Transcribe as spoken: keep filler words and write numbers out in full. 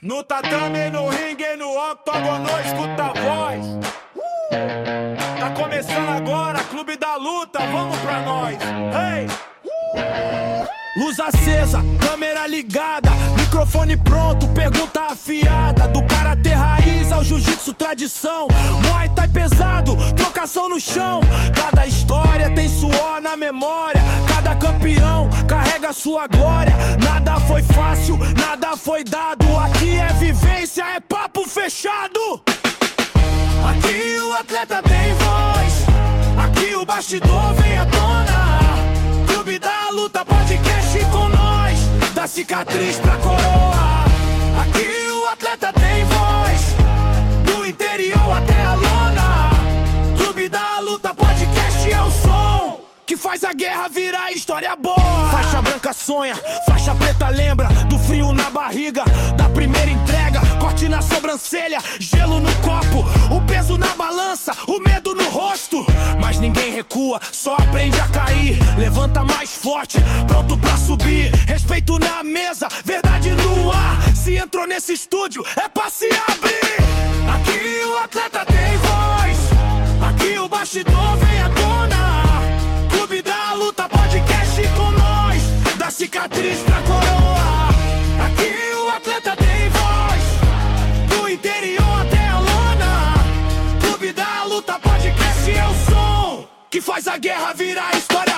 No tatame, no ringue, no octógono, escuta a voz. Uh! Tá começando agora, Clube da Luta, vamos pra nós. Hey! Uh! Luz acesa, câmera ligada, microfone pronto, pergunta afiada. Do karatê raiz ao jiu-jitsu tradição, Muay Thai pesado, trocação no chão. Cada história tem suor na memória, cada campeão carrega sua glória. Nada foi fácil, nada foi dado, aqui é vivência, é papo fechado. Aqui o atleta tem voz, aqui o bastidor vem à tona. Clube da Luta, podcast com nós, da cicatriz pra coroa. Aqui o atleta tem voz, do interior até a lona. Clube da Luta, podcast é o som que faz a guerra virar história boa. Faixa branca sonha, faixa preta lembra do frio na barriga, da primeira entrega, corte na sobrancelha, gelo no copo, o peso na balança, o medo no rosto. Mas ninguém recua, só aprende a cair. Levanta mais forte, pronto pra subir. Respeito na mesa, verdade no ar. Se entrou nesse estúdio, é pra se abrir. Aqui o atleta tem voz, aqui o bastidor vem à tona. Clube da Luta, podcast com nós, da cicatriz pra coroa. Aqui o atleta tem voz, do interior até a lona. Clube da Luta, podcast é o som que faz a guerra virar história.